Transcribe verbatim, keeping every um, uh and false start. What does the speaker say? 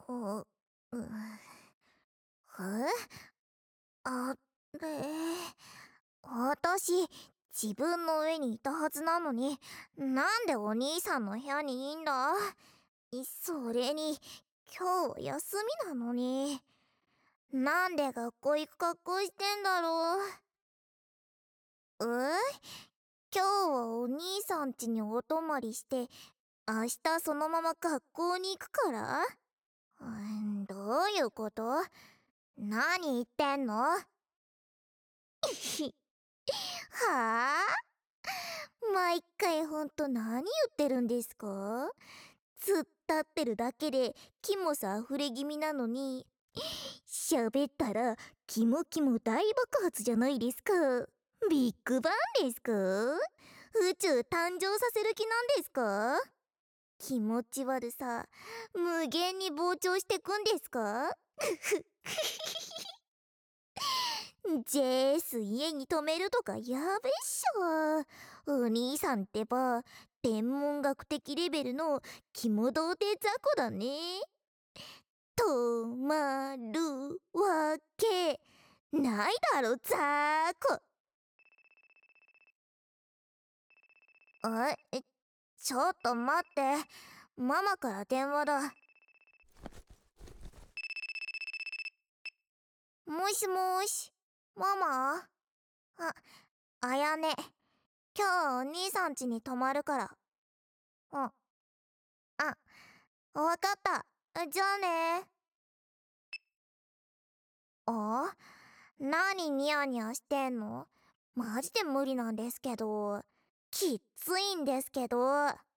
う、う、えあれ、私、自分の上にいたはずなのに、なんでお兄さんの部屋にいんだ？それに、今日休みなのに。なんで学校行く格好してんだろう。え今日はお兄さん家にお泊まりして、明日そのまま学校に行くから？うん、どういうこと？何言ってんの？はあ？毎回ほんと何言ってるんですか？突っ立ってるだけでキモさ溢れ気味なのに、喋ったらキモキモ大爆発じゃないですか。ビッグバンですか？宇宙誕生させる気なんですか？気持ち悪さ無限に膨張してくんですか？ジェース家に泊めるとかやべっしょ。お兄さんってば天文学的レベルの肝童貞雑魚だね。止まるわけないだろ雑魚。えちょっと待って、ママから電話だ。もしもーし、ママ？あ、あやね。今日お兄さん家に泊まるから。うん。あ、わかった。じゃあね。あ？何ニヤニヤしてんの？マジで無理なんですけど。きっついんですけど。